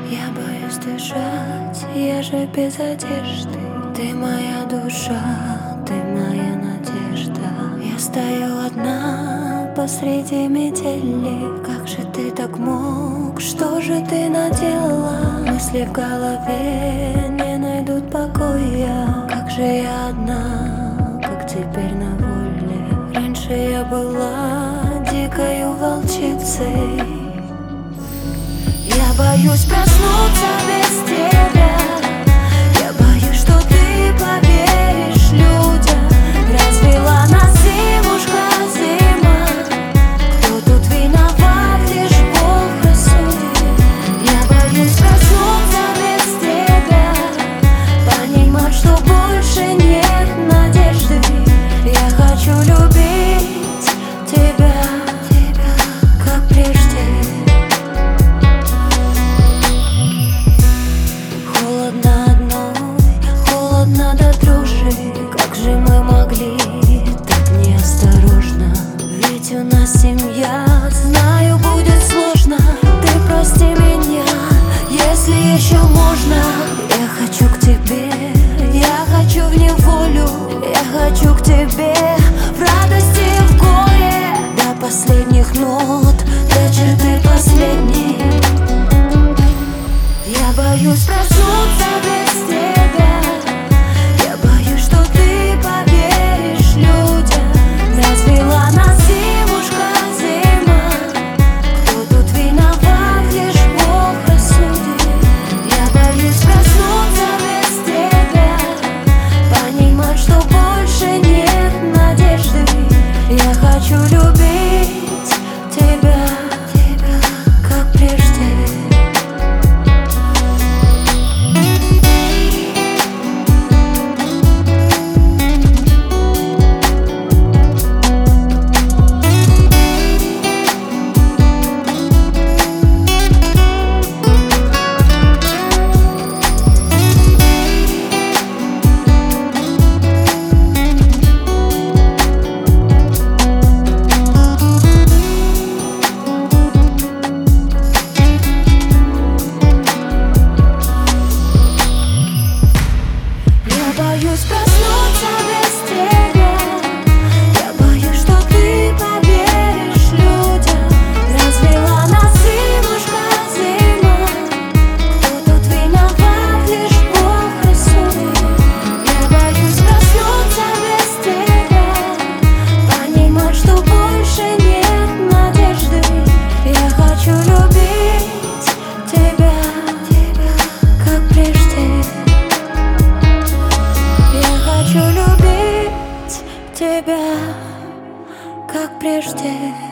Я боюсь дышать, я же без одежды. Ты моя душа, ты моя надежда. Я стою одна посреди метели. Как же ты так мог, что же ты наделала? Мысли в голове не найдут покоя. Как же я одна, как теперь на воле. Раньше я была дикою волчицей. Я боюсь проснуться без тебя. Я боюсь, что ты поверишь людям. Развела нас зимушка, зима. Кто тут виноват, лишь Бог рассудит. Я боюсь проснуться без тебя. Понимать, что больше нет надежды. Я хочу любить тебя, как прежде. Холодно до дрожи. Как же мы могли так неосторожно? Ведь у нас семья, знаю, будет сложно. Ты прости меня, если еще можно. Я хочу к тебе, я хочу в неволю. Я хочу к тебе в радости и в горе. До последних нот, до черты последней. Я боюсь проснуться без тебя. Я боюсь, что ты поверишь людям. Развела нас зимушка, зима. Кто тут виноват, лишь Бог рассудит. Я боюсь проснуться без тебя. Понимать, что больше нет надежды. Я хочу любить тебя, как прежде. Боюсь проснуться без тебя. Я боюсь, что ты поверишь людям. Развела нас зимушка, зима. Кто тут виноват, лишь Бог рассудит. Я боюсь проснуться без тебя. Понимать, что больше нет надежды. Я хочу любить тебя, как прежде. Хочу любить тебя, как прежде.